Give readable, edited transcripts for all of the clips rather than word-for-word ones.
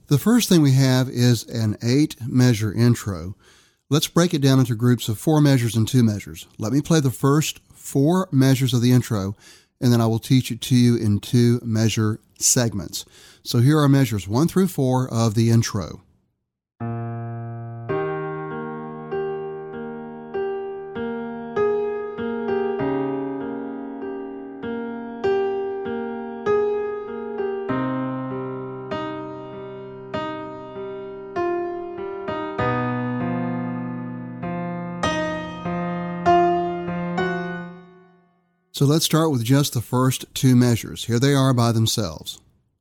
The first thing we have is an 8-measure intro. Let's break it down into groups of 4 measures and 2 measures. Let me play the first 4 measures of the intro, and then I will teach it to you in 2 measure segments. So here are measures 1 through 4 of the intro. So let's start with just the first 2 measures. Here they are by themselves.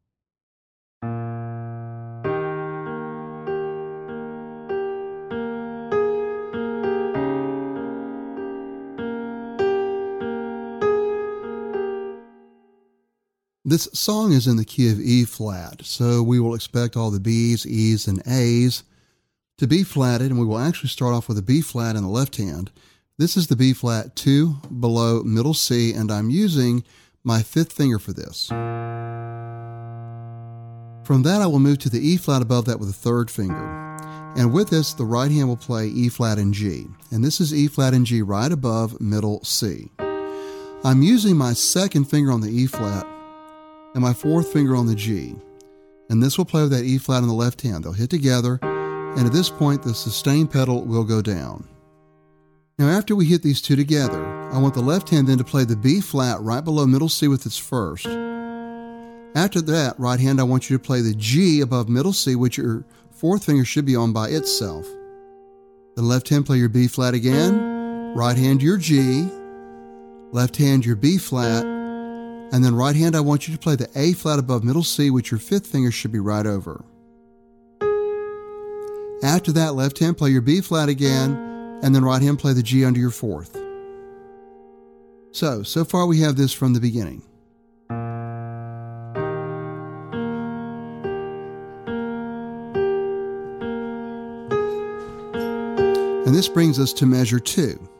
This song is in the key of E flat, so we will expect all the B's, E's, and A's to be flatted, and we will actually start off with a B flat in the left hand. This is the B flat 2 below middle C, and I'm using my 5th finger for this. From that, I will move to the E flat above that with the 3rd finger. And with this, the right hand will play E flat and G. And this is E flat and G right above middle C. I'm using my 2nd finger on the E flat and my 4th finger on the G. And this will play with that E flat in the left hand. They'll hit together, and at this point, the sustain pedal will go down. Now, after we hit these 2 together, I want the left hand then to play the B flat right below middle C with its 1st. After that, right hand, I want you to play the G above middle C, which your 4th finger should be on by itself. The left hand, play your B flat again, right hand your G, left hand your B flat, and then right hand, I want you to play the A flat above middle C, which your 5th finger should be right over. After that, left hand, play your B flat again, and then right hand play the G under your 4th. So far we have this from the beginning. And this brings us to measure 2.